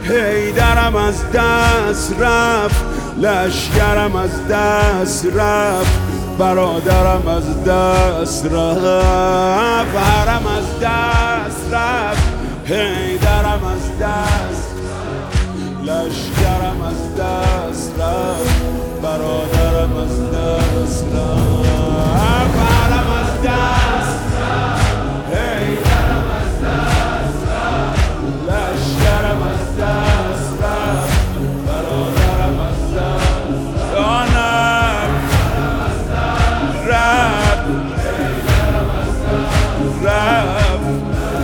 حیدرم از دست رفت، لشکرم از دست رفت، برادرم از دست رفت، هرم از دست رفت، حیدرم از دست، لشکرم از دست رفت، برادرم از دست رفت، هرم از دست رفت، حیدرم از دست رفت، لشکرم از دست رفت، برادرم از دست جانم رفت، حیدرم از دست رفت،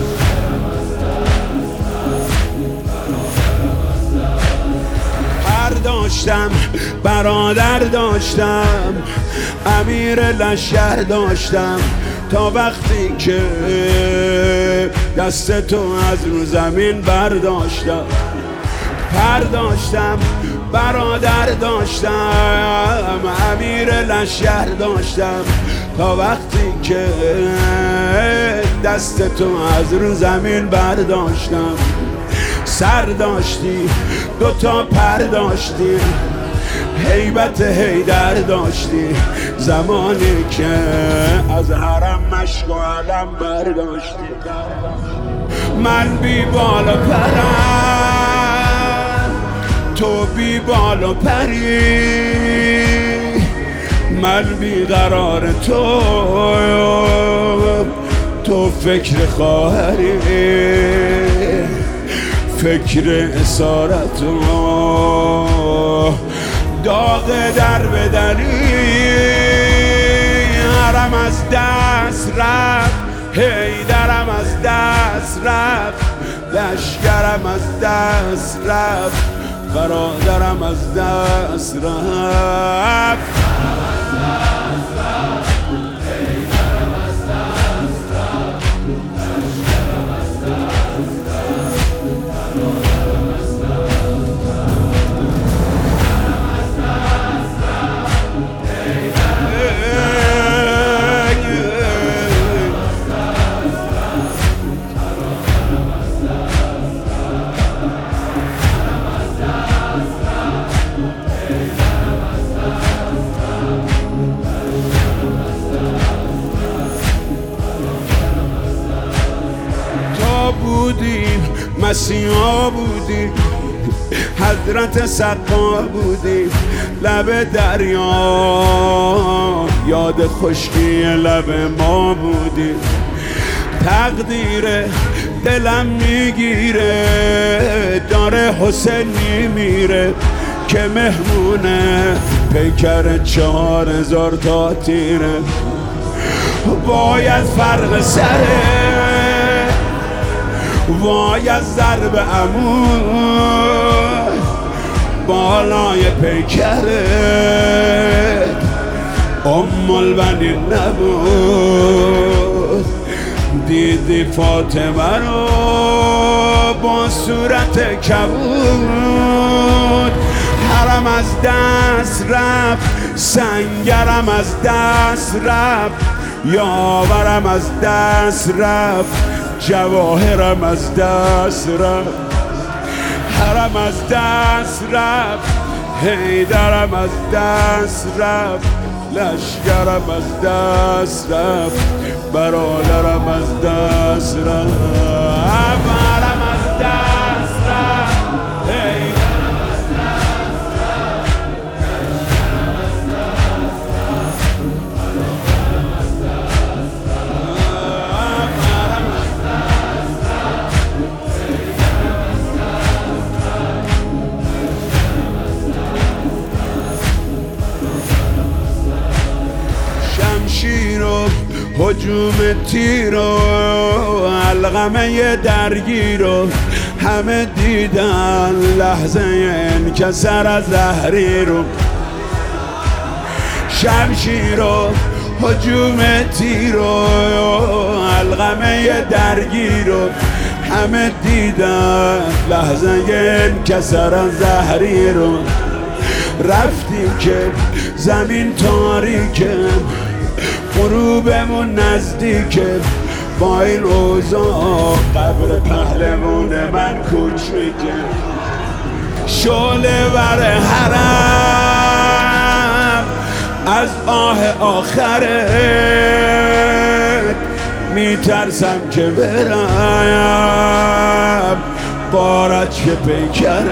داشتم برادر داشتم، امیر لشکر داشتم، تا وقتی که دست تو از رو زمین برداشتم. پر داشتم برادر داشتم، امیر لشکر داشتم، تا وقتی که دست تو از رو زمین برداشتم. سر داشتی دوتا پر داشتی، هیبت حیدر داشتی، زمانی که از حرم مشک و علم برداشتی. من بی بال و پرم، تو بی بال و پری، من بی قرار تو فکر خواهری، فکر اسارت و داغ در بدری. هرم از دست رفت، حیدرم از دست رفت، لشکرم از دست رفت، برادرم از دست رفت. بودیم مسیحا بودیم، حضرت سقا بودیم، لب دریا یاد خشکی لب ما بودیم. تقدیر دلم میگیره، داره حسین میمیره که مهمونه پیکر 4000 تا تیره. باید فرق سره، وای از ضرب عمود، بالای پیکرت البنین نبود. دیدی فاطمه رو با صورت کبود. حرم از دست رفت، سنگرم از دست رفت، یاورم از دست رفت، جواهرم از دست رفت. حرم از دست رفت، حیدرم از دست رفت، لشکرم از دست رفت، برادرم از دست رفت. حرم از دست رفت، حیدرم از دست رفت، لشکرم از دست رفت، برادرم از دست رفت. شمشیر و هجوم تیر و علقمه درگیر و همه دیدن لحظه انکسار از زهری رو. شمشیر و هجوم تیر و علقمه درگیر و همه دیدن لحظه انکسار از زهری رو. رفتیم که زمین تاریکه، غروبمون نزدیکه، با این اوضاع قبر پهلوان من کوچیکه شعله ور حرم از آه آخرت میترسم که برم بارد چه پیکرت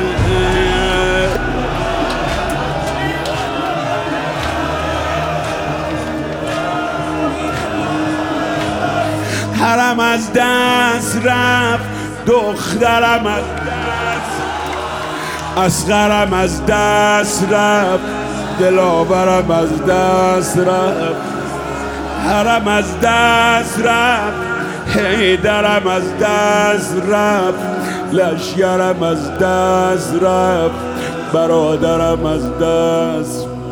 حرم از دست رفت دخترم از دست اصغرم از دست رفت دلاورم از دست رفت حرم از دست رفت حیدرم از دست رفت لشکرم از دست رفت برادرم از دست